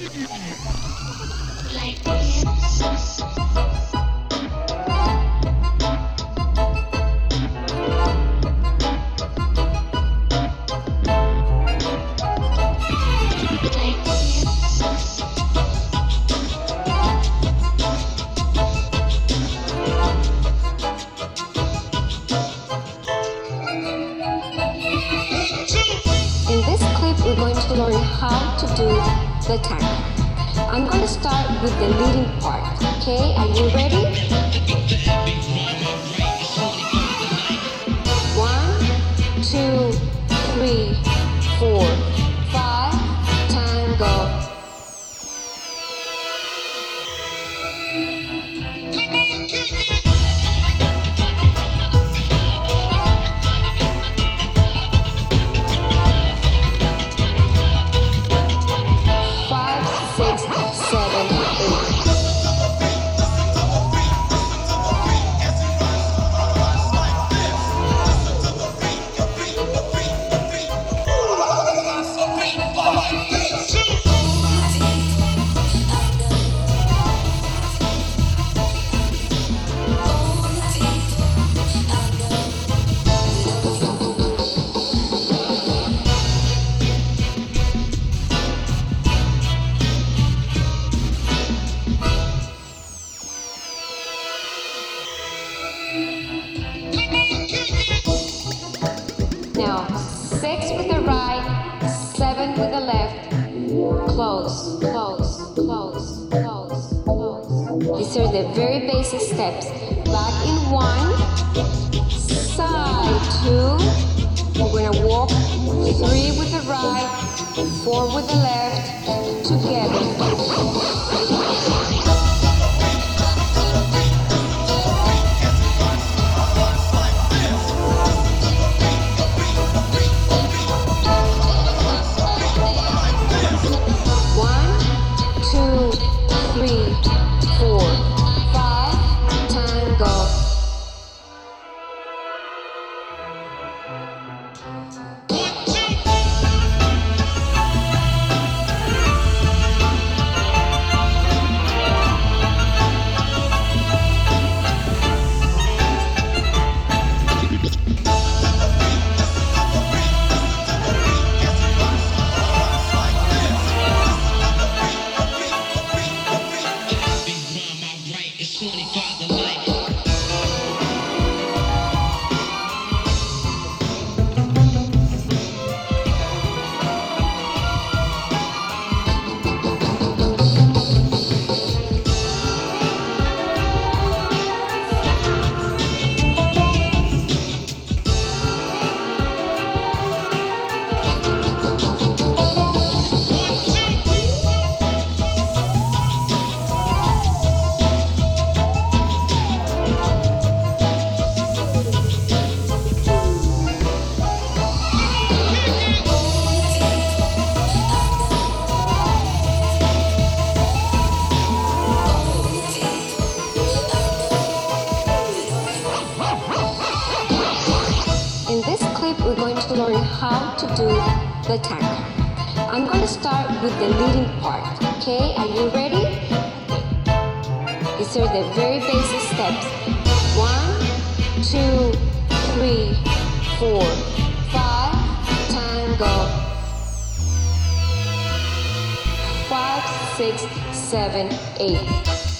Like this. In this clip, we're going to learn how to do the tango. I'm going to start with the leading part. Okay, are you ready? 1, 2, 3, 4, 5, tango. Now, 6 with the right, 7 with the left. Close, close, close, close, close. These are the very basic steps. Back in 1, side 2. We're gonna walk 3 with the right, 4 with the left, together. We're going to learn how to do the tango. I'm going to start with the leading part. Okay, are you ready? These are the very basic steps. 1, 2, 3, 4, 5, tango. 5, 6, 7, 8.